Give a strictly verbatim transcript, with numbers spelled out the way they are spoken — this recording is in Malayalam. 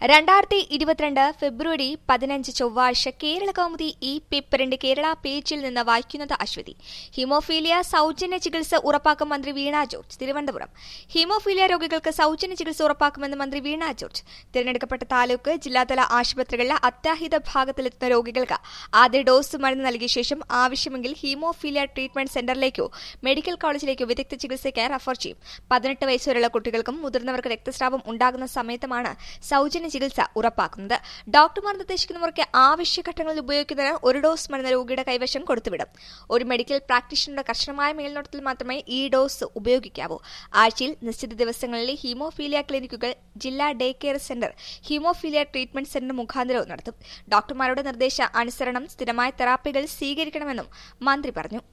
രണ്ടായിരത്തി ഇരുപത്തിരണ്ട് ഫെബ്രുവരി പതിനഞ്ച് ചൊവ്വാഴ്ച കേരള കൗമുദി ഈ പേപ്പറിന്റെ കേരള പേജിൽ നിന്ന് വായിക്കുന്നത് അശ്വതി. ഹീമോഫീലിയ സൌജന്യ ചികിത്സ ഉറപ്പാക്കും മന്ത്രി വീണ ജോർജ്. തിരുവനന്തപുരം. ഹീമോഫീലിയ രോഗികൾക്ക് സൌജന്യ ചികിത്സ ഉറപ്പാക്കുമെന്ന് മന്ത്രി വീണ ജോർജ്. തിരഞ്ഞെടുക്കപ്പെട്ട താലൂക്ക് ജില്ലാതല ആശുപത്രികളിലെ അത്യാഹിത വിഭാഗത്തിലെത്തുന്ന രോഗികൾക്ക് ആദ്യ ഡോസ് മരുന്ന് നൽകിയ ശേഷം ആവശ്യമെങ്കിൽ ഹീമോഫീലിയ ട്രീറ്റ്മെന്റ് സെന്ററിലേക്കോ മെഡിക്കൽ കോളേജിലേക്കോ വിദഗ്ധ ചികിത്സയ്ക്ക് റഫർ ചെയ്യും. പതിനെട്ട് വയസ്സുവരെയുള്ള കുട്ടികൾക്കും മുതിർന്നവർക്ക് രക്തസ്രാവം ഉണ്ടാകുന്ന സമയത്തുമാണ് സൌജന്യ ചികിത്സ ഉറപ്പാക്കുന്നത്. ഡോക്ടർമാർ നിർദ്ദേശിക്കുന്നവർക്ക് ആവശ്യഘട്ടങ്ങളിൽ ഉപയോഗിക്കുന്നതിന് ഒരു ഡോസ് മരുന്ന് രോഗിയുടെ കൈവശം കൊടുത്തുവിടും. ഒരു മെഡിക്കൽ പ്രാക്ടീഷണറുടെ കർശനമായ മേൽനോട്ടത്തിൽ മാത്രമേ ഈ ഡോസ് ഉപയോഗിക്കാവൂ. ആഴ്ചയിൽ നിശ്ചിത ദിവസങ്ങളിലെ ഹീമോഫീലിയ ക്ലിനിക്കുകൾ ജില്ലാ day care centre, haemophilia treatment centre മുഖാന്തരവും നടത്തും. ഡോക്ടർമാരുടെ നിർദ്ദേശ അനുസരണം സ്ഥിരമായ തെറാപ്പികൾ സ്വീകരിക്കണമെന്നും മന്ത്രി പറഞ്ഞു.